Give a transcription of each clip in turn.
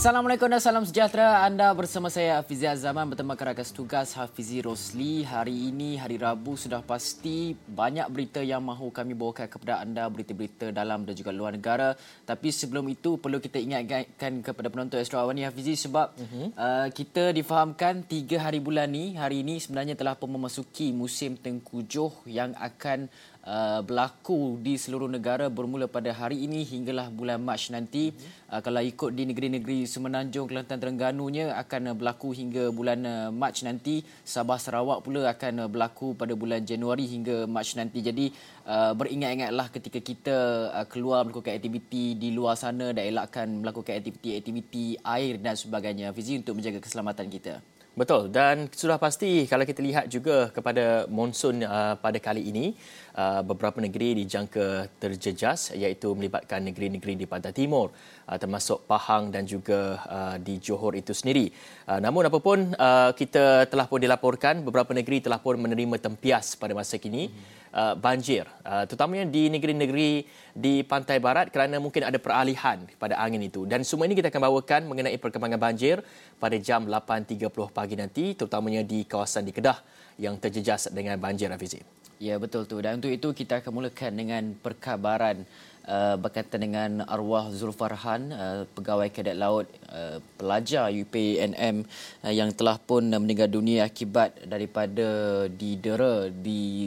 Assalamualaikum dan salam sejahtera. Anda bersama saya Hafizi Azaman bertemu rakan tugas Hafizi Rosli. Hari ini, hari Rabu, sudah pasti banyak berita yang mahu kami bawakan kepada anda, berita-berita dalam dan juga luar negara. Tapi sebelum itu, perlu kita ingatkan kepada penonton Astro Awani Hafizi sebab kita difahamkan 3 hari bulan ni, hari ini sebenarnya telah pun memasuki musim tengkujuh yang akan berlaku di seluruh negara bermula pada hari ini hinggalah bulan Mac nanti. Kalau ikut di negeri-negeri Semenanjung, Kelantan, Terengganu-nya akan berlaku hingga bulan Mac nanti. Sabah Sarawak pula akan berlaku pada bulan Januari hingga Mac nanti. Jadi beringat-ingatlah ketika kita keluar melakukan aktiviti di luar sana dan elakkan melakukan aktiviti-aktiviti air dan sebagainya, Fizi, untuk menjaga keselamatan kita. Betul, dan sudah pasti kalau kita lihat juga kepada monsun pada kali ini, beberapa negeri dijangka terjejas, iaitu melibatkan negeri-negeri di Pantai Timur, termasuk Pahang dan juga di Johor itu sendiri. Namun apapun, kita telah pun dilaporkan beberapa negeri telah pun menerima tempias pada masa kini banjir, terutamanya di negeri-negeri di pantai barat kerana mungkin ada peralihan pada angin itu. Dan semua ini kita akan bawakan mengenai perkembangan banjir pada jam 8.30 pagi nanti, terutamanya di kawasan di Kedah yang terjejas dengan banjir, Hafizi. Ya, betul tu. Dan untuk itu kita akan mulakan dengan perkabaran berkaitan dengan arwah Zulfarhan, pegawai kadet laut, pelajar UPNM yang telah pun meninggal dunia akibat daripada didera di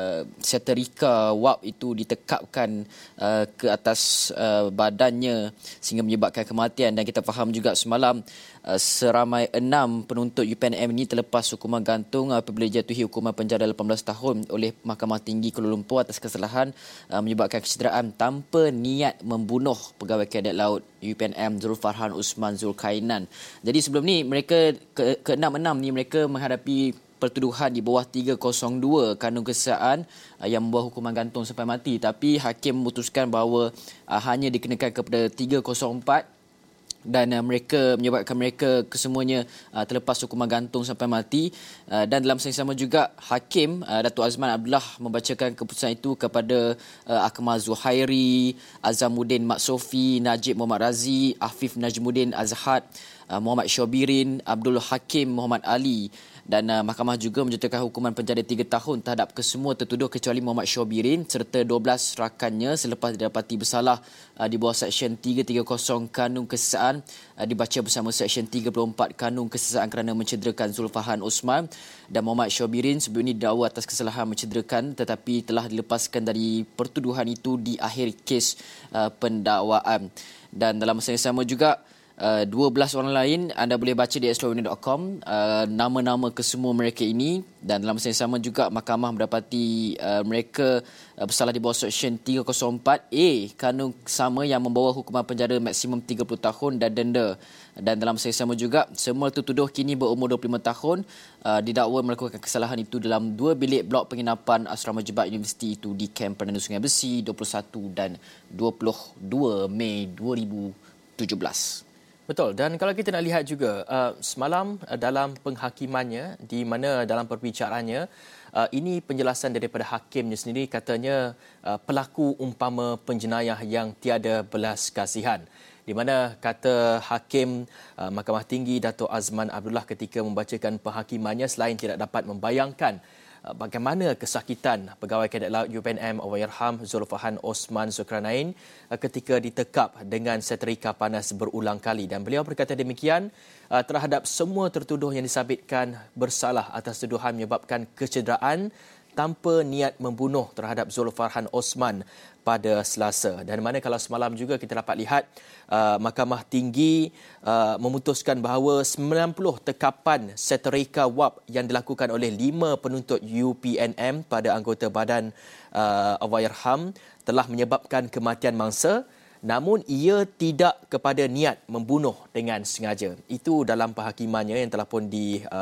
seterika wap itu ditekapkan ke atas badannya sehingga menyebabkan kematian. Dan kita faham juga semalam seramai 6 penuntut UPNM ini terlepas hukuman gantung apabila dijatuhi hukuman penjara 18 tahun oleh Mahkamah Tinggi Kuala Lumpur atas kesalahan menyebabkan kecederaan tanpa niat membunuh pegawai kadet laut UPNM Zulfarhan Osman Zulkainan. Jadi sebelum ni mereka ke-6 ni mereka menghadapi pertuduhan di bawah 302 kanun kesesaan yang membawa hukuman gantung sampai mati, tapi hakim memutuskan bahawa hanya dikenakan kepada 304 dan mereka menyebabkan mereka kesemuanya terlepas hukuman gantung sampai mati. Dan dalam masa yang sama juga hakim Datuk Azman Abdullah membacakan keputusan itu kepada Akmal Zuhairi, Azamuddin Mak Sofi, Najib Muhammad Razi, Afif Najmuddin Azhad, Muhammad Syobirin, Abdul Hakim Muhammad Ali. Dan mahkamah juga menjatuhkan hukuman penjara 3 tahun terhadap kesemua tertuduh kecuali Muhammad Syobirin serta 12 rakannya selepas didapati bersalah di bawah Seksyen 330 Kanun Kesesaan dibaca bersama Seksyen 34 Kanun Kesesaan kerana mencederakan Zulfarhan Osman. Dan Muhammad Syobirin sebelum ini didakwa atas kesalahan mencederakan tetapi telah dilepaskan dari pertuduhan itu di akhir kes pendakwaan. Dan dalam masa yang sama juga 12 orang lain anda boleh baca di astroawani.com nama-nama kesemua mereka ini. Dan dalam masa yang sama juga mahkamah mendapati mereka bersalah di bawah Seksyen 304A kanun sama yang membawa hukuman penjara maksimum 30 tahun dan denda. Dan dalam masa yang sama juga semua tertuduh kini berumur 25 tahun didakwa melakukan kesalahan itu dalam 2 bilik blok penginapan Asrama Jebat Universiti itu di Kem Perdana Sungai Besi 21 dan 22 Mei 2017. Betul, dan kalau kita nak lihat juga semalam dalam penghakimannya di mana dalam perbicaraannya ini penjelasan daripada hakimnya sendiri, katanya pelaku umpama penjenayah yang tiada belas kasihan, di mana kata hakim Mahkamah Tinggi Datuk Azman Abdullah ketika membacakan penghakimannya selain tidak dapat membayangkan bagaimana kesakitan pegawai kadet laut UPNM Allahyarham Zulfarhan Osman Zulkarnain ketika ditekap dengan seterika panas berulang kali. Dan beliau berkata demikian terhadap semua tertuduh yang disabitkan bersalah atas tuduhan menyebabkan kecederaan tanpa niat membunuh terhadap Zulfarhan Osman pada Selasa. Dan mana kalau semalam juga kita dapat lihat Mahkamah Tinggi memutuskan bahawa 90 tekapan seterika wap yang dilakukan oleh 5 penuntut UPNM pada anggota badan Allahyarham telah menyebabkan kematian mangsa, namun ia tidak kepada niat membunuh dengan sengaja. Itu dalam penghakimannya yang telah pun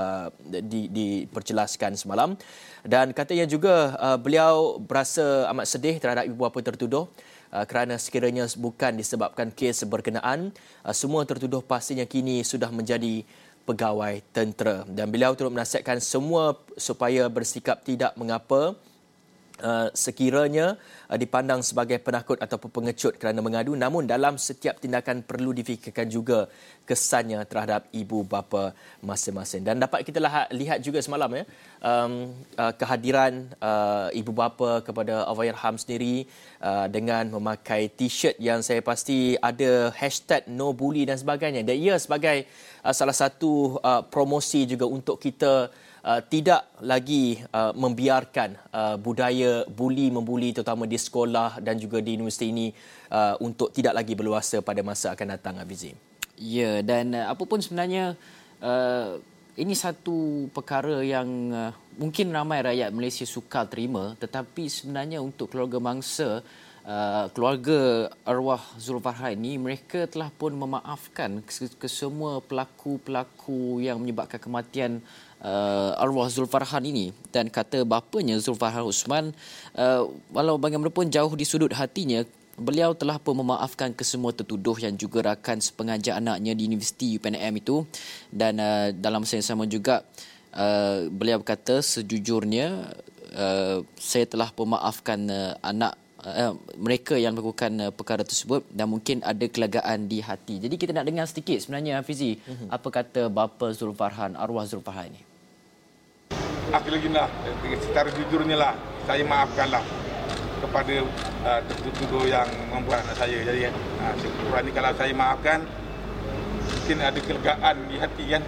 diperjelaskan semalam. Dan katanya juga beliau berasa amat sedih terhadap ibu bapa tertuduh kerana sekiranya bukan disebabkan kes berkenaan, semua tertuduh pastinya kini sudah menjadi pegawai tentera. Dan beliau turut menasihatkan semua supaya bersikap tidak mengapa sekiranya dipandang sebagai penakut ataupun pengecut kerana mengadu, namun dalam setiap tindakan perlu difikirkan juga kesannya terhadap ibu bapa masing-masing. Dan dapat kita lihat juga semalam kehadiran ibu bapa kepada Allahyarham sendiri dengan memakai t-shirt yang saya pasti ada hashtag no bully dan sebagainya. Dan ia sebagai salah satu promosi juga untuk kita tidak lagi membiarkan budaya membuli terutama di sekolah dan juga di universiti ini untuk tidak lagi berluasa pada masa akan datang, Abizi. Ya, dan apa pun sebenarnya ini satu perkara yang mungkin ramai rakyat Malaysia sukar terima, tetapi sebenarnya untuk keluarga mangsa, keluarga arwah Zulfarhan ini, mereka telah pun memaafkan kesemua pelaku-pelaku yang menyebabkan kematian arwah Zulfarhan ini. Dan kata bapanya Zulfarhan Osman, walau bagaimanapun jauh di sudut hatinya, beliau telah pun memaafkan kesemua tertuduh yang juga rakan sepengajar anaknya di Universiti UPNM itu. Dan dalam masa yang sama juga beliau berkata, sejujurnya saya telah pun memaafkan mereka yang melakukan perkara tersebut dan mungkin ada kelegaan di hati. Jadi kita nak dengar sedikit sebenarnya, Hafizi, apa kata bapa Zulfarhan, arwah Zulfarhan ini. Akhirnya secara jujurnya lah, saya maafkanlah kepada tertuduh yang membuat anak saya. Jadi sekurang-kurangnya kalau saya maafkan, mungkin ada kelegaan di hati kan.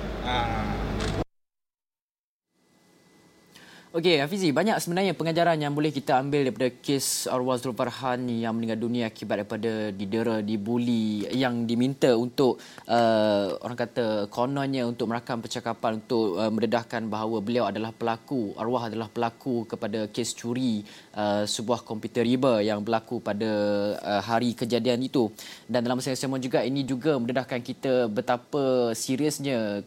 Okey, Hafizi, banyak sebenarnya pengajaran yang boleh kita ambil daripada kes arwah Zulfarhan yang meninggal dunia akibat daripada didera, dibuli, yang diminta untuk orang kata kononnya untuk merakam percakapan untuk mendedahkan bahawa beliau adalah pelaku, arwah adalah pelaku kepada kes curi sebuah komputer riba yang berlaku pada hari kejadian itu. Dan dalam masa yang sama juga, ini juga mendedahkan kita betapa seriusnya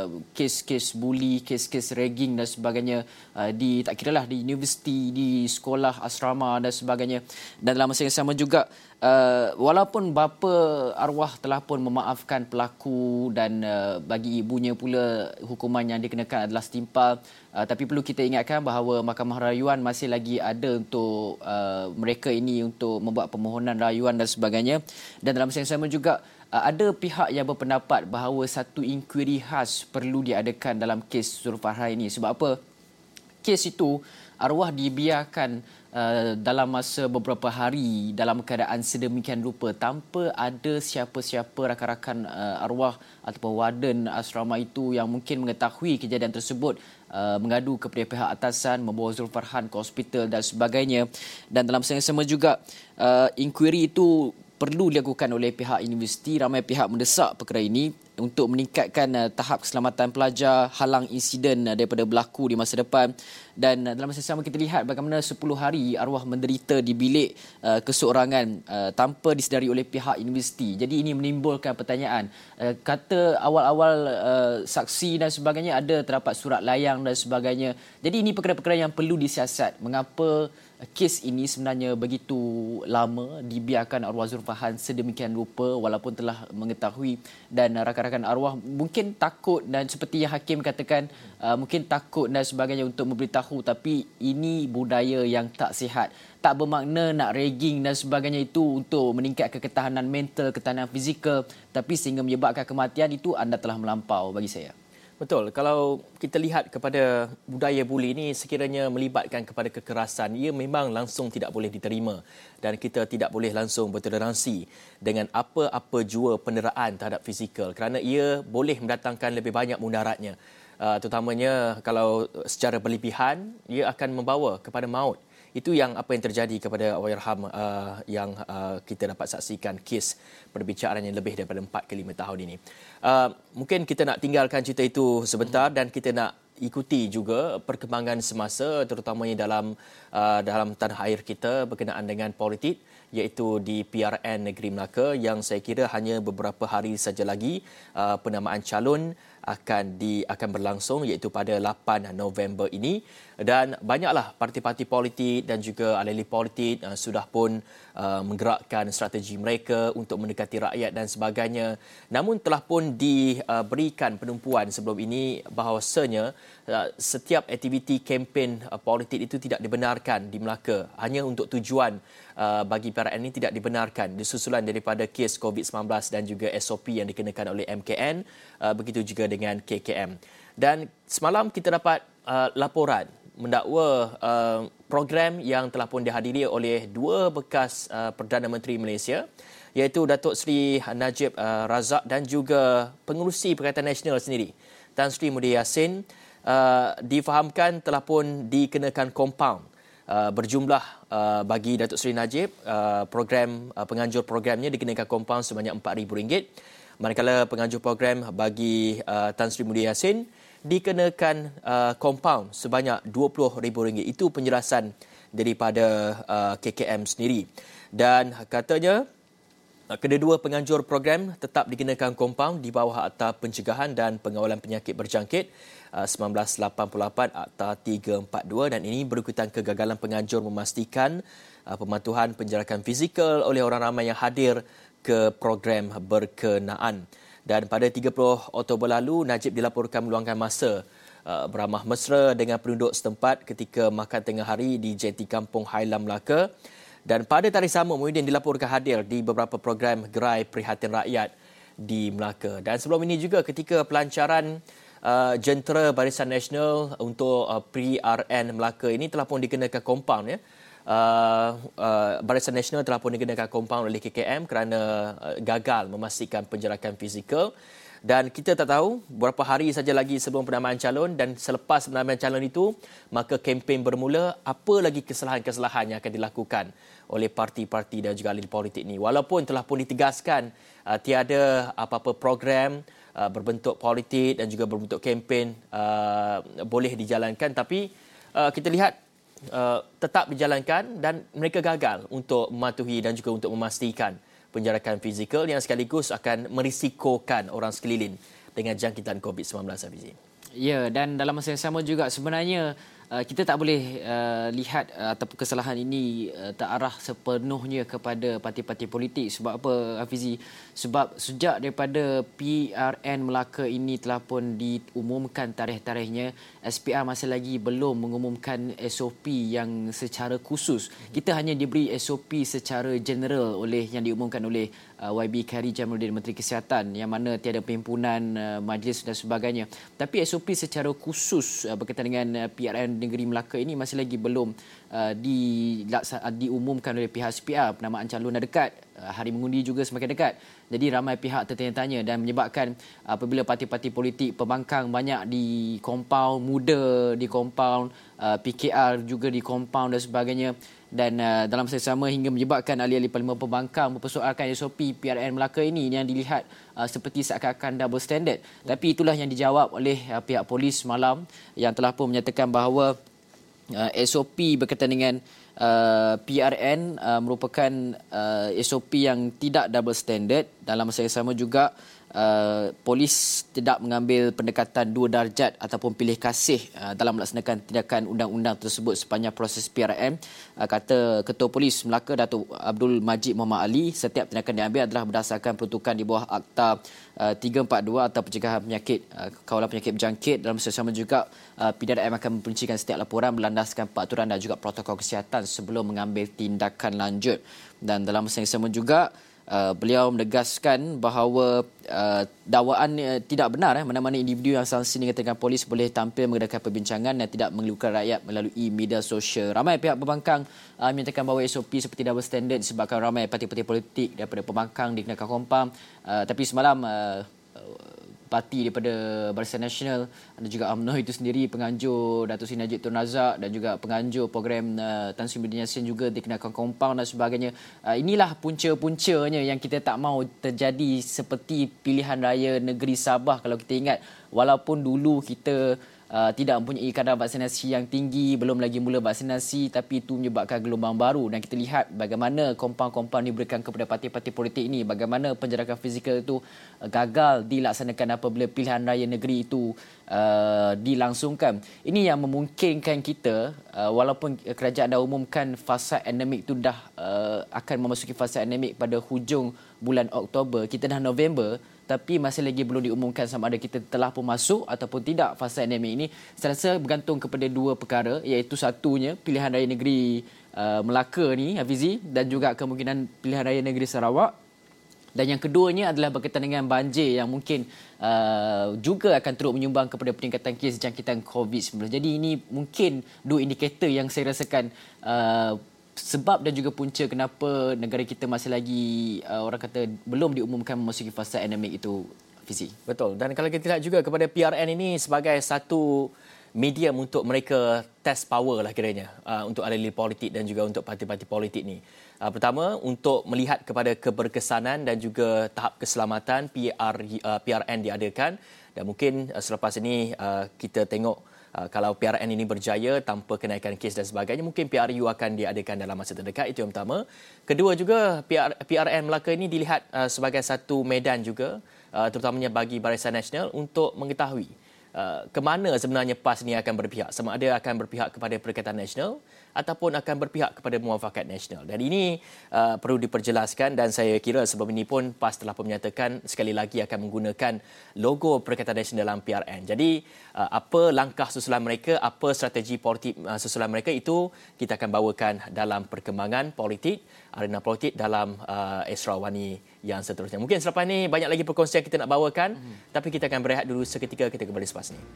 kes-kes buli, kes-kes ragging dan sebagainya tak kiralah di universiti, di sekolah, asrama dan sebagainya. Dan dalam masa yang sama juga, walaupun bapa arwah telah pun memaafkan pelaku dan bagi ibunya pula hukuman yang dikenakan adalah setimpal, tapi perlu kita ingatkan bahawa Mahkamah Rayuan masih lagi ada untuk mereka ini untuk membuat permohonan rayuan dan sebagainya. Dan dalam masa yang sama juga, ada pihak yang berpendapat bahawa satu inkuiri khas perlu diadakan dalam kes Zulfarhan ini. Sebab apa? Kes itu arwah dibiarkan dalam masa beberapa hari dalam keadaan sedemikian rupa tanpa ada siapa-siapa rakan-rakan arwah ataupun warden asrama itu yang mungkin mengetahui kejadian tersebut, mengadu kepada pihak atasan, membawa Zulfarhan ke hospital dan sebagainya. Dan dalam masa yang sama juga, inkuiri itu perlu dilakukan oleh pihak universiti. Ramai pihak mendesak perkara ini untuk meningkatkan tahap keselamatan pelajar, halang insiden daripada berlaku di masa depan. Dan dalam masa sama kita lihat bagaimana 10 hari arwah menderita di bilik keseorangan tanpa disedari oleh pihak universiti. Jadi ini menimbulkan pertanyaan. Kata awal-awal saksi dan sebagainya ada terdapat surat layang dan sebagainya. Jadi ini perkara-perkara yang perlu disiasat. Mengapa kes ini sebenarnya begitu lama dibiarkan arwah Zulfarhan sedemikian rupa walaupun telah mengetahui, dan rakan-rakan arwah mungkin takut dan seperti yang hakim katakan mungkin takut dan sebagainya untuk memberitahu, tapi ini budaya yang tak sihat. Tak bermakna nak ragging dan sebagainya itu untuk meningkatkan ketahanan mental, ketahanan fizikal, tapi sehingga menyebabkan kematian, itu anda telah melampau bagi saya. Betul. Kalau kita lihat kepada budaya buli ini sekiranya melibatkan kepada kekerasan, ia memang langsung tidak boleh diterima dan kita tidak boleh langsung bertoleransi dengan apa-apa jua penderaan terhadap fizikal kerana ia boleh mendatangkan lebih banyak mudaratnya. Terutamanya kalau secara berlebihan, ia akan membawa kepada maut. Itu yang apa yang terjadi kepada Allahyarham yang kita dapat saksikan kes perbicaraan yang lebih daripada 4 ke 5 tahun ini. Mungkin kita nak tinggalkan cerita itu sebentar dan kita nak ikuti juga perkembangan semasa terutamanya dalam tanah air kita berkenaan dengan politik, iaitu di PRN Negeri Melaka yang saya kira hanya beberapa hari saja lagi penamaan calon akan berlangsung, iaitu pada 8 November ini, dan banyaklah parti-parti politik dan juga ahli politik sudah pun menggerakkan strategi mereka untuk mendekati rakyat dan sebagainya. Namun telah pun diberikan penumpuan sebelum ini bahawasanya setiap aktiviti kempen politik itu tidak dibenarkan di Melaka, hanya untuk tujuan bagi PRN ini tidak dibenarkan, disusulan daripada kes COVID-19 dan juga SOP yang dikenakan oleh MKN, begitu juga dengan KKM. Dan semalam kita dapat laporan mendakwa program yang telah pun dihadiri oleh dua bekas Perdana Menteri Malaysia, iaitu Datuk Seri Najib Razak dan juga Pengerusi Perkhidmatan Nasional sendiri, Tan Sri Muhyiddin Yassin, difahamkan telah pun dikenakan kompaun berjumlah bagi Datuk Seri Najib, penganjur programnya dikenakan kompaun sebanyak RM4,000, manakala penganjur program bagi Tan Sri Muhyiddin Yassin dikenakan kompaun sebanyak RM20,000. Itu penjelasan daripada KKM sendiri. Dan katanya kedua-dua penganjur program tetap dikenakan kompaun di bawah Akta Pencegahan dan Pengawalan Penyakit Berjangkit 1988 Akta 342, dan ini berikutan kegagalan penganjur memastikan pematuhan penjarakan fizikal oleh orang ramai yang hadir ke program berkenaan. Dan pada 30 Oktober lalu, Najib dilaporkan meluangkan masa beramah mesra dengan penduduk setempat ketika makan tengah hari di jeti Kampung Hailam, Melaka. Dan pada tarikh sama, Muhyiddin dilaporkan hadir di beberapa program gerai perhatian rakyat di Melaka. Dan sebelum ini juga ketika pelancaran Jentera Barisan Nasional untuk PRN Melaka ini telah pun dikenakan kompaun, ya. Barisan Nasional telah pun dikenakan kompaun oleh KKM kerana gagal memastikan penjarakan fizikal. Dan kita tak tahu berapa hari saja lagi sebelum penamaan calon, dan selepas penamaan calon itu maka kempen bermula. Apa lagi kesalahan-kesalahan yang akan dilakukan oleh parti-parti dan juga ahli politik ini, walaupun telah pun ditegaskan tiada apa-apa program berbentuk politik dan juga berbentuk kempen boleh dijalankan, tapi kita lihat tetap dijalankan dan mereka gagal untuk mematuhi dan juga untuk memastikan penjarakan fizikal yang sekaligus akan merisikokan orang sekeliling dengan jangkitan COVID-19, Hafizi. Ya, dan dalam masa yang sama juga sebenarnya kita tak boleh lihat ataupun kesalahan ini terarah sepenuhnya kepada parti-parti politik. Sebab apa, Hafizi? Sebab sejak daripada PRN Melaka ini telah pun diumumkan tarikh-tarikhnya, SPR masih lagi belum mengumumkan SOP yang secara khusus. Kita hanya diberi SOP secara general yang diumumkan oleh YB Khairy Jamaluddin, Menteri Kesihatan, yang mana tiada perhimpunan, majlis dan sebagainya. Tapi SOP secara khusus berkaitan dengan PRN negeri Melaka ini masih lagi belum diumumkan oleh pihak SPR. Penamaan calon dah dekat, hari mengundi juga semakin dekat. Jadi ramai pihak tertanya-tanya dan menyebabkan apabila parti-parti politik pembangkang banyak di kompaun, muda di kompaun, PKR juga di kompaun dan sebagainya. Dan dalam masa sama hingga menyebabkan ahli-ahli Parlimen pembangkang mempersoalkan SOP PRN Melaka ini yang dilihat seperti seakan-akan double standard. Tapi itulah yang dijawab oleh pihak polis malam, yang telah pun menyatakan bahawa SOP berkaitan dengan PRN merupakan SOP yang tidak double standard. Dalam masa yang sama juga polis tidak mengambil pendekatan dua darjat ataupun pilih kasih dalam melaksanakan tindakan undang-undang tersebut sepanjang proses PRN. Kata Ketua Polis Melaka, Datuk Abdul Majid Muhammad Ali, setiap tindakan diambil adalah berdasarkan peruntukan di bawah Akta 342 atau Pencegahan Penyakit Kawalan Penyakit Berjangkit. Dalam masa sama juga PDRM akan memperincikan setiap laporan berlandaskan peraturan dan juga protokol kesihatan sebelum mengambil tindakan lanjut. Dan dalam masa yang sama juga beliau menegaskan bahawa dakwaan tidak benar. Mana-mana individu yang sanksi dengan polis boleh tampil mengadakan perbincangan dan tidak mengeluhkan rakyat melalui media sosial. Ramai pihak pembangkang menyatakan bahawa SOP seperti double standard disebabkan ramai parti-parti politik daripada pembangkang dikenakan kompaun. Tapi semalam parti daripada Barisan Nasional dan juga UMNO itu sendiri, penganjur Datuk Seri Najib Tun Razak dan juga penganjur program Tan Sri Muhyiddin Yassin juga dikenakan kompaun dan sebagainya. Inilah punca-puncanya yang kita tak mahu terjadi seperti pilihan raya negeri Sabah. Kalau kita ingat, walaupun dulu kita tidak mempunyai kadar vaksinasi yang tinggi, belum lagi mula vaksinasi, tapi itu menyebabkan gelombang baru. Dan kita lihat bagaimana kompaun-kompaun diberikan kepada parti-parti politik ini, bagaimana penjarakan fizikal itu gagal dilaksanakan apabila pilihan raya negeri itu dilangsungkan. Ini yang memungkinkan kita, walaupun kerajaan dah umumkan fasa endemik itu dah akan memasuki fasa endemik pada hujung bulan Oktober, kita dah November, tapi masih lagi belum diumumkan sama ada kita telah pun masuk ataupun tidak fasa endemik ini. Saya rasa bergantung kepada dua perkara, iaitu satunya pilihan raya negeri Melaka ni, Hafizi, dan juga kemungkinan pilihan raya negeri Sarawak. Dan yang keduanya adalah berkaitan dengan banjir yang mungkin juga akan turut menyumbang kepada peningkatan kes jangkitan COVID-19. Jadi ini mungkin dua indikator yang saya rasakan sebab dan juga punca kenapa negara kita masih lagi orang kata belum diumumkan memasuki fasa endemik itu, Fizi. Betul. Dan kalau kita lihat juga kepada PRN ini sebagai satu medium untuk mereka test power lah kiranya untuk ahli politik dan juga untuk parti-parti politik ni. Pertama, untuk melihat kepada keberkesanan dan juga tahap keselamatan PRN diadakan, dan mungkin selepas ini kita tengok kalau PRN ini berjaya tanpa kenaikan kes dan sebagainya, mungkin PRU akan diadakan dalam masa terdekat. Itu yang pertama. Kedua juga, PRN Melaka ini dilihat sebagai satu medan juga, terutamanya bagi Barisan Nasional untuk mengetahui ke mana sebenarnya PAS ini akan berpihak. Sama ada akan berpihak kepada Perikatan Nasional ataupun akan berpihak kepada Muafakat Nasional. Dan ini perlu diperjelaskan, dan saya kira sebelum ini pun PAS telah pun menyatakan sekali lagi akan menggunakan logo Perikatan Nasional dalam PRN. Jadi apa langkah susulan mereka, apa strategi politik susulan mereka, itu kita akan bawakan dalam perkembangan politik, arena politik dalam Esra Wani yang seterusnya. Mungkin selepas ini banyak lagi perkongsian kita nak bawakan, tapi kita akan berehat dulu seketika, kita kembali selepas ini.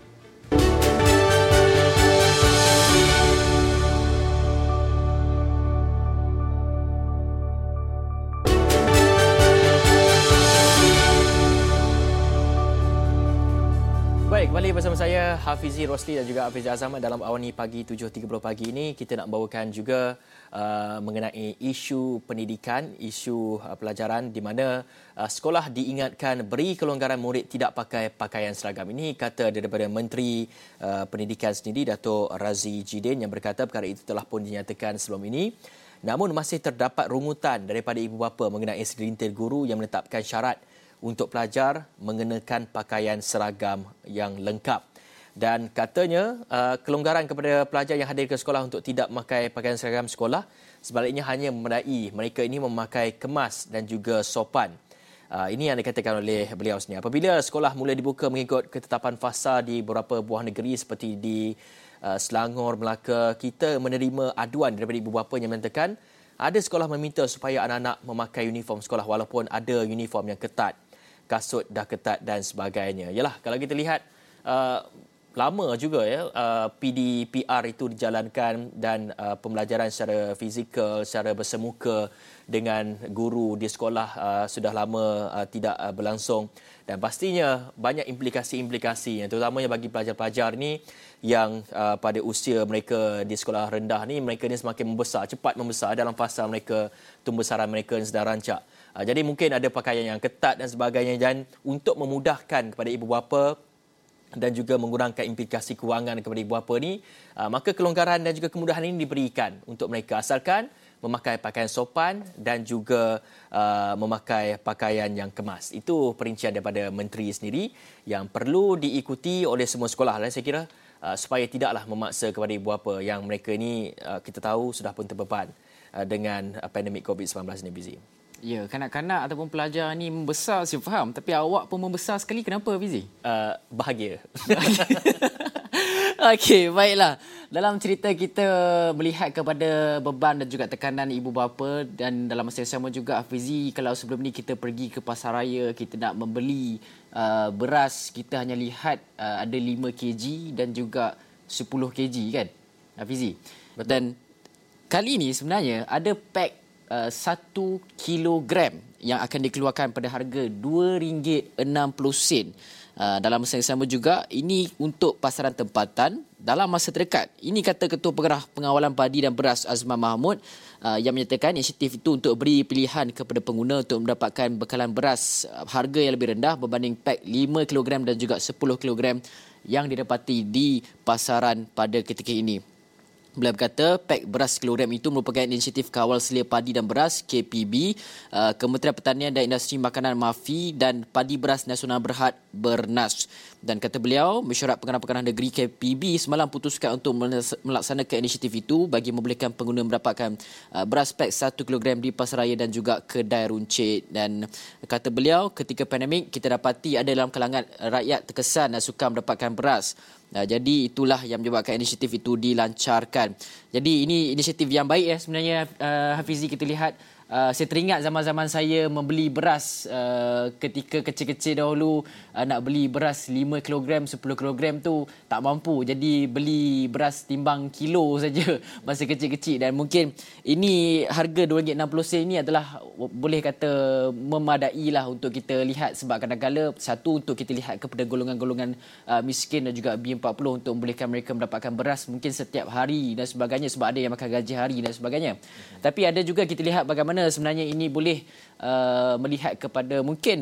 Baik, kembali bersama saya Hafizi Rosli dan juga Hafiz Azam dalam Awani Pagi 7.30 pagi ini. Kita nak bawakan juga mengenai isu pendidikan, isu pelajaran di mana sekolah diingatkan beri kelonggaran murid tidak pakai pakaian seragam. Ini kata daripada Menteri Pendidikan sendiri, Dato' Razi Jidin, yang berkata perkara itu telah pun dinyatakan sebelum ini. Namun masih terdapat rungutan daripada ibu bapa mengenai segelintir guru yang menetapkan syarat untuk pelajar mengenakan pakaian seragam yang lengkap. Dan katanya kelonggaran kepada pelajar yang hadir ke sekolah untuk tidak memakai pakaian seragam sekolah sebaliknya hanya memadai mereka ini memakai kemas dan juga sopan. Ini yang dikatakan oleh beliau sendiri. Apabila sekolah mula dibuka mengikut ketetapan fasa di beberapa buah negeri seperti di Selangor, Melaka, kita menerima aduan daripada ibu bapa yang mengatakan ada sekolah meminta supaya anak-anak memakai uniform sekolah walaupun ada uniform yang ketat, kasut dah ketat dan sebagainya. Yalah, kalau kita lihat lama juga ya PDPR itu dijalankan dan pembelajaran secara fizikal, secara bersemuka dengan guru di sekolah sudah lama tidak berlangsung, dan pastinya banyak implikasi-implikasi terutamanya bagi pelajar-pelajar ni yang pada usia mereka di sekolah rendah ni, mereka ni semakin membesar, cepat membesar dalam fasa mereka tumbuh-besaran mereka yang sedang rancak. Jadi mungkin ada pakaian yang ketat dan sebagainya, dan untuk memudahkan kepada ibu bapa dan juga mengurangkan implikasi kewangan kepada ibu bapa ni, maka kelonggaran dan juga kemudahan ini diberikan untuk mereka asalkan memakai pakaian sopan dan juga memakai pakaian yang kemas. Itu perincian daripada menteri sendiri yang perlu diikuti oleh semua sekolah. Dan saya kira supaya tidaklah memaksa kepada ibu bapa yang mereka ini kita tahu sudah pun terbeban dengan pandemik COVID-19 ini, Bizi. Ya, kanak-kanak ataupun pelajar ni membesar, saya faham. Tapi awak pun membesar sekali. Kenapa, Fizi? Bahagia. Okey, baiklah. Dalam cerita kita melihat kepada beban dan juga tekanan ibu bapa, dan dalam masa yang sama juga, Fizi, kalau sebelum ni kita pergi ke pasar raya, kita nak membeli beras, kita hanya lihat ada 5 kg dan juga 10 kg kan, Fizi? Betul. Dan kali ni sebenarnya ada pack 1 kilogram yang akan dikeluarkan pada harga RM2.60 Dalam masa yang sama juga, ini untuk pasaran tempatan dalam masa terdekat. Ini kata Ketua Pengarah Pengawalan Padi dan Beras Azman Mahmud yang menyatakan inisiatif itu untuk beri pilihan kepada pengguna untuk mendapatkan bekalan beras harga yang lebih rendah berbanding pack 5 kg dan juga 10 kg yang didapati di pasaran pada ketika ini. Beliau berkata, pak beras kilogram itu merupakan inisiatif Kawal Selia Padi dan Beras KPB, Kementerian Pertanian dan Industri Makanan MAFI dan Padi Beras Nasional Berhad Bernas. Dan kata beliau, Mesyuarat Pengarah Negeri KPB semalam putuskan untuk melaksanakan inisiatif itu bagi membolehkan pengguna mendapatkan beras pak 1 kg di pasaraya dan juga kedai runcit. Dan kata beliau, ketika pandemik kita dapati ada dalam kalangan rakyat terkesan dan sukar mendapatkan beras. Jadi itulah yang menyebabkan inisiatif itu dilancarkan. Jadi ini inisiatif yang baik sebenarnya, Hafizi. Kita lihat, saya teringat zaman-zaman saya membeli beras ketika kecil-kecil dahulu, nak beli beras 5 kg, 10 kg tu tak mampu. Jadi beli beras timbang kilo saja masa kecil-kecil. Dan mungkin ini harga RM2.60 ini adalah boleh kata memadai lah untuk kita lihat, sebab kadang-kadang satu untuk kita lihat kepada golongan-golongan miskin dan juga B40 untuk membolehkan mereka mendapatkan beras mungkin setiap hari dan sebagainya, sebab ada yang makan gaji hari dan sebagainya. Tapi ada juga kita lihat bagaimana sebenarnya ini boleh melihat kepada mungkin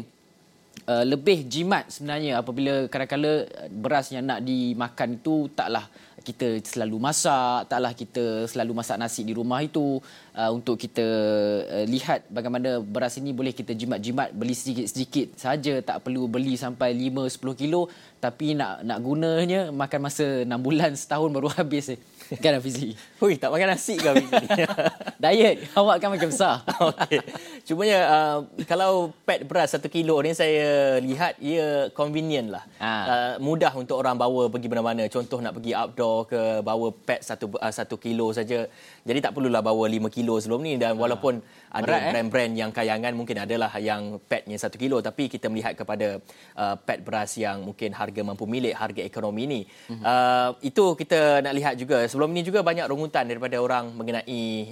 lebih jimat sebenarnya apabila kadang-kadang beras yang nak dimakan itu taklah kita selalu masak, taklah kita selalu masak nasi di rumah itu, untuk kita lihat bagaimana beras ini boleh kita jimat-jimat, beli sedikit-sedikit saja, tak perlu beli sampai 5-10 kilo, tapi nak gunanya makan masa 6 bulan, setahun baru habis. Kan Hafizi? Hui, tak makan nasi ke Hafizi? Diet, awak kan makan besar. Okey. Cumanya kalau pet beras 1 kilo ni saya lihat ia convenient lah. Mudah untuk orang bawa pergi mana-mana. Contoh nak pergi outdoor ke, bawa pet 1 kilo saja. Jadi tak perlulah bawa 5 kilo sebelum ni. Dan walaupun ada brand-brand yang kayangan mungkin adalah yang petnya 1 kilo, tapi kita melihat kepada pet beras yang mungkin harga mampu milik, harga ekonomi ni. Itu kita nak lihat juga. Sebelum ini juga banyak rungutan daripada orang mengenai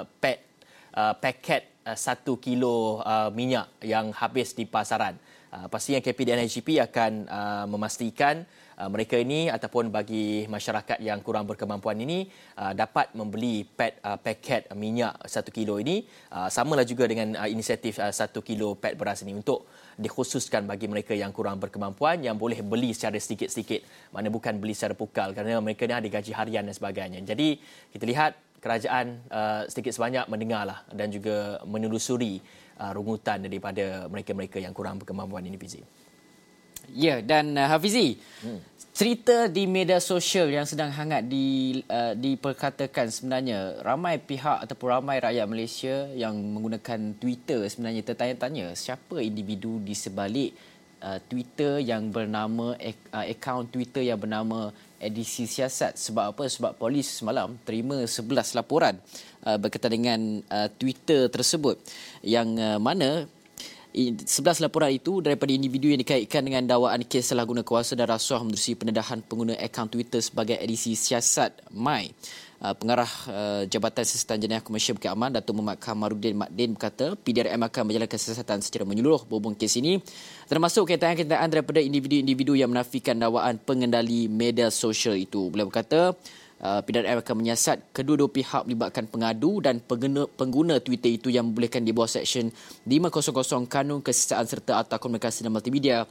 paket 1 kilo minyak yang habis di pasaran. Pastinya KP dan IGP akan memastikan mereka ini ataupun bagi masyarakat yang kurang berkemampuan ini dapat membeli paket minyak 1 kilo ini. Samalah juga dengan inisiatif 1 kilo pet beras ini untuk dikhususkan bagi mereka yang kurang berkemampuan yang boleh beli secara sedikit-sedikit. Mana bukan beli secara pukal kerana mereka ni ada gaji harian dan sebagainya. Jadi kita lihat kerajaan sedikit sebanyak mendengarlah dan juga menelusuri rungutan daripada mereka-mereka yang kurang berkemampuan ini, Fizi. Ya, dan Hafizi, cerita di media sosial yang sedang hangat diperkatakan sebenarnya ramai pihak ataupun ramai rakyat Malaysia yang menggunakan Twitter sebenarnya tertanya-tanya siapa individu di sebalik Twitter yang bernama akaun Twitter yang bernama Edisi Siasat. Sebab apa? Sebab polis semalam terima 11 laporan berkaitan dengan Twitter tersebut, yang mana 11 laporan itu daripada individu yang dikaitkan dengan dakwaan kes salah guna kuasa dan rasuah menerusi pendedahan pengguna akaun Twitter sebagai edisi siasat MY. Pengarah Jabatan Siasatan Jenayah Komersial Bukit Aman, Datuk Muhammad Kamaruddin Makdin berkata PDRM akan menjalankan siasatan secara menyeluruh berhubung kes ini, termasuk kenyataan-kenyataan daripada individu-individu yang menafikan dakwaan pengendali media sosial itu. Beliau berkata PDRM akan menyiasat kedua-dua pihak melibatkan pengadu dan pengguna Twitter itu yang membolehkan di bawah Seksyen 500 Kanun Kesiasaan serta Akta Komunikasi dan Multimedia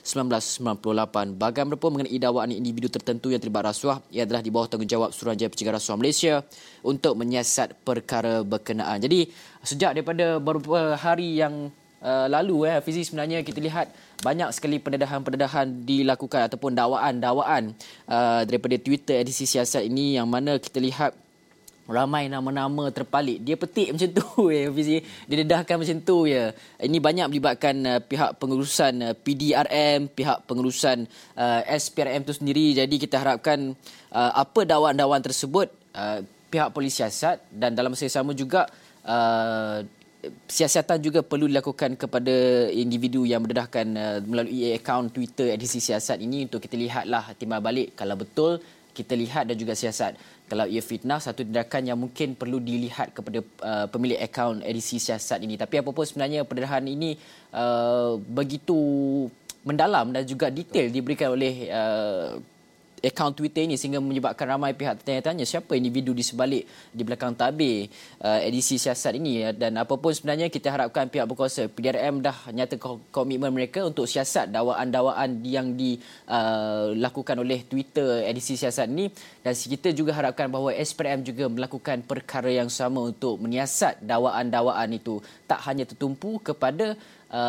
1998. Bagaimanapun mengenai dakwaan individu tertentu yang terlibat rasuah, ia adalah di bawah tanggungjawab Suruhanjaya Pencegahan Rasuah Malaysia untuk menyiasat perkara berkenaan. Jadi sejak daripada beberapa hari yang lalu Hafizi, sebenarnya kita lihat banyak sekali pendedahan dilakukan ataupun dakwaan daripada Twitter edisi siasat ini, yang mana kita lihat ramai nama-nama terpalit. Dia petik macam tu Hafizi. Dia dedahkan macam tu ya. Ini banyak melibatkan pihak pengurusan PDRM, pihak pengurusan SPRM itu sendiri. Jadi kita harapkan apa dakwaan-dakwaan tersebut pihak polis siasat, dan dalam masa yang sama juga siasatan juga perlu dilakukan kepada individu yang mendedahkan melalui akaun Twitter edisi siasat ini, untuk kita lihatlah timbal balik kalau betul kita lihat dan juga siasat. Kalau ia fitnah, satu tindakan yang mungkin perlu dilihat kepada pemilik akaun edisi siasat ini. Tapi apa pun sebenarnya pendedahan ini begitu mendalam dan juga detail diberikan oleh akaun Twitter ini sehingga menyebabkan ramai pihak bertanya-tanya siapa individu di belakang tabir edisi siasat ini. Dan apapun sebenarnya kita harapkan pihak berkuasa PDRM dah nyata komitmen mereka untuk siasat dakwaan-dakwaan yang dilakukan oleh Twitter edisi siasat ini, dan kita juga harapkan bahawa SPRM juga melakukan perkara yang sama untuk menyiasat dakwaan-dakwaan itu tak hanya tertumpu kepada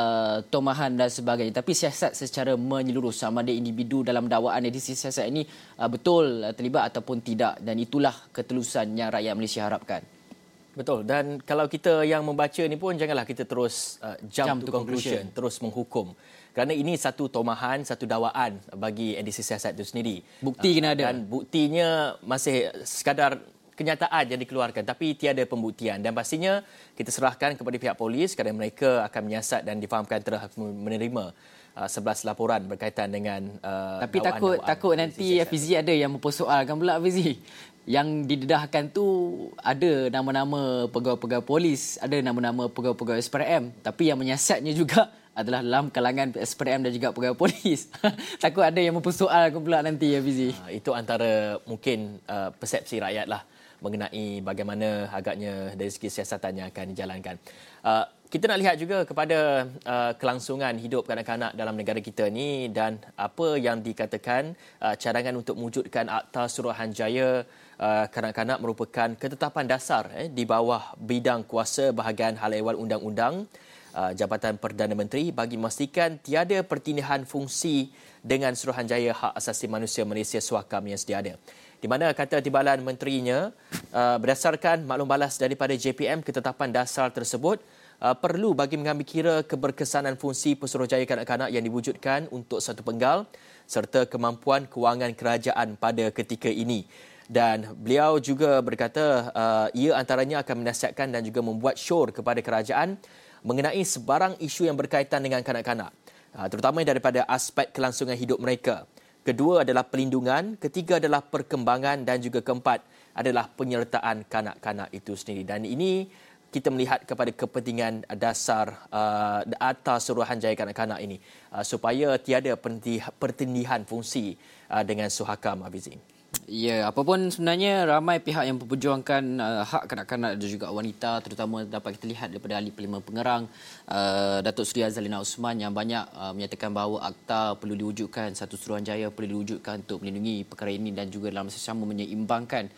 tomahan dan sebagainya, tapi siasat secara menyeluruh sama ada individu dalam dakwaan edisi siasat ini betul terlibat ataupun tidak, dan itulah ketelusan yang rakyat Malaysia harapkan. Betul, dan kalau kita yang membaca ni pun janganlah kita terus jump to conclusion, terus menghukum. Kerana ini satu tomahan, satu dakwaan bagi edisi siasat itu sendiri. Bukti kena ada. Dan buktinya masih sekadar kenyataan yang dikeluarkan, tapi tiada pembuktian, dan pastinya kita serahkan kepada pihak polis kerana mereka akan menyiasat dan difahamkan telah menerima 11 laporan berkaitan dengan tapi takut nanti Hafizi ada yang mempersoalkan pula Hafizi. Yang didedahkan tu ada nama-nama pegawai-pegawai polis, ada nama-nama pegawai-pegawai SPRM, tapi yang menyiasatnya juga adalah dalam kalangan SPRM dan juga pegawai polis. Takut ada yang mempersoalkan pula nanti Hafizi. Itu antara mungkin persepsi rakyat lah mengenai bagaimana agaknya dari segi siasatan yang akan dijalankan. Kita nak lihat juga kepada kelangsungan hidup kanak-kanak dalam negara kita ni, dan apa yang dikatakan cadangan untuk mewujudkan Akta Suruhanjaya kanak-kanak merupakan ketetapan dasar di bawah bidang kuasa bahagian hal ehwal undang-undang Jabatan Perdana Menteri bagi memastikan tiada pertindahan fungsi dengan Suruhanjaya Hak Asasi Manusia Malaysia Suakam yang sedia ada. Di mana kata timbalan menterinya, berdasarkan maklum balas daripada JPM, ketetapan dasar tersebut perlu bagi mengambil kira keberkesanan fungsi Pesuruhjaya kanak-kanak yang diwujudkan untuk satu penggal serta kemampuan kewangan kerajaan pada ketika ini. Dan beliau juga berkata ia antaranya akan menasihatkan dan juga membuat syur kepada kerajaan mengenai sebarang isu yang berkaitan dengan kanak-kanak, terutama daripada aspek kelangsungan hidup mereka. Kedua adalah pelindungan, ketiga adalah perkembangan, dan juga keempat adalah penyertaan kanak-kanak itu sendiri. Dan ini kita melihat kepada kepentingan dasar Akta Suruhanjaya kanak-kanak ini supaya tiada pertindihan fungsi dengan Suhakam, Hafizi. Ya, apapun sebenarnya ramai pihak yang memperjuangkan hak kanak-kanak dan juga wanita, terutama dapat kita lihat daripada Ahli Parlimen Pengerang Datuk Seri Azalina Osman yang banyak menyatakan bahawa akta perlu diwujudkan, satu Suruhanjaya perlu diwujudkan untuk melindungi perkara ini dan juga dalam masa sama menyeimbangkan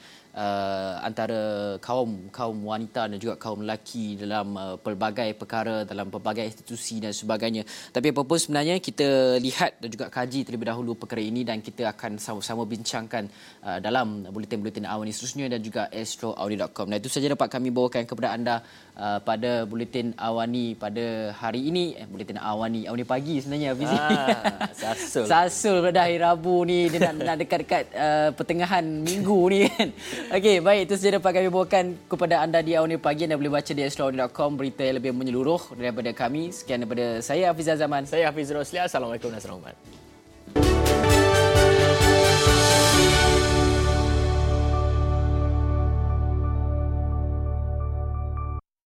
antara kaum wanita dan juga kaum lelaki dalam pelbagai perkara, dalam pelbagai institusi dan sebagainya. Tapi apapun sebenarnya kita lihat dan juga kaji terlebih dahulu perkara ini, dan kita akan sama-sama bincangkan dalam buletin-buletin Awani seterusnya dan juga astroaudi.com. Dan itu saja dapat kami bawakan kepada anda pada buletin Awani pada hari ini. Buletin Awani pagi sebenarnya, Hafizi. Sasul pada hari Rabu ni, dia nak dekat-dekat pertengahan minggu ni kan. Okey, baik, itu saja dapat kami bawakan kepada anda di Awani Pagi. Anda boleh baca di astroaudi.com berita yang lebih menyeluruh daripada kami. Sekian daripada saya, Hafiz Zaman. Saya Hafiz Roslia. Assalamualaikum warahmatullahi wabarakatuh.